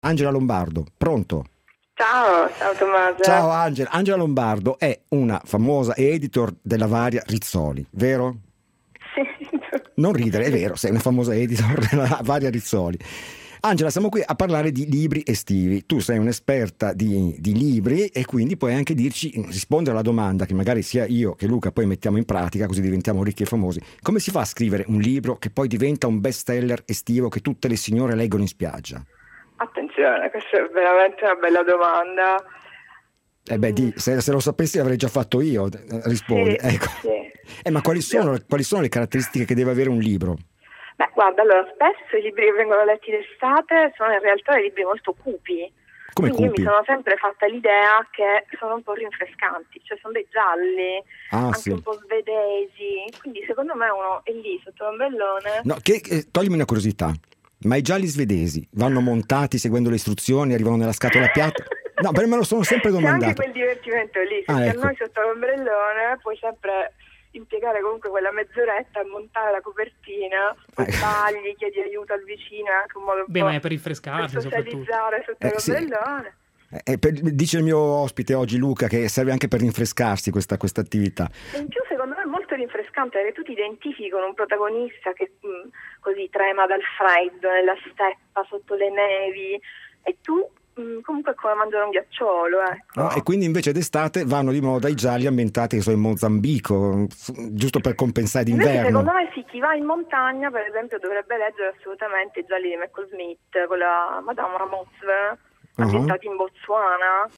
Angela Lombardo, pronto? Ciao Tommaso. Ciao Angela. Angela Lombardo è una famosa editor della Varia Rizzoli, vero? Sì. Non ridere, è vero, sei una famosa editor della Varia Rizzoli. Angela, siamo qui a parlare di libri estivi. Tu sei un'esperta di libri e quindi puoi anche rispondere alla domanda che magari sia io che Luca poi mettiamo in pratica, così diventiamo ricchi e famosi. Come si fa a scrivere un libro che poi diventa un bestseller estivo che tutte le signore leggono in spiaggia? Attenzione, questa è veramente una bella domanda. Se lo sapessi l'avrei già fatto io, rispondi. Sì, Ecco. sì. Ma quali sono le caratteristiche che deve avere un libro? Beh, guarda, allora, spesso i libri che vengono letti d'estate sono in realtà dei libri molto cupi. Come Quindi cupi? io mi sono sempre fatta l'idea che sono un po' rinfrescanti, cioè sono dei gialli, anche Sì. un po' svedesi. Quindi secondo me uno è lì sotto l'ombrellone. No, toglimi una curiosità. Ma i gialli svedesi vanno montati seguendo le istruzioni, arrivano nella scatola piatta? No, per me lo sono sempre domandato. C'è anche quel divertimento lì, se ecco. noi sotto l'ombrellone puoi sempre impiegare comunque quella mezz'oretta a montare la copertina, poi tagli, chiedi aiuto al vicino, è anche un modo un po' ma è per rinfrescarsi per socializzare sotto l'ombrellone. Dice il mio ospite oggi Luca che serve anche per rinfrescarsi questa attività. E in più secondo me è molto rinfrescante perché tu ti identifichi con un protagonista che così trema dal freddo, nella steppa, sotto le nevi, e tu comunque è come mangiare un ghiacciolo, ecco. No? E quindi invece d'estate vanno di moda i gialli ambientati che sono in Mozambico, giusto per compensare d'inverno. Invece secondo me sì, chi va in montagna per esempio dovrebbe leggere assolutamente i gialli di Michael Smith con la Madame Ramosse, ambientati in Botswana.